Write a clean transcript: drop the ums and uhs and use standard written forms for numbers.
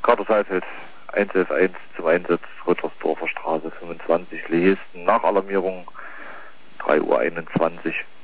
Kater Saalfeld 111 zum Einsatz, Rüttersdorfer Straße 25, Lehesten, nach Alarmierung 3:21 Uhr.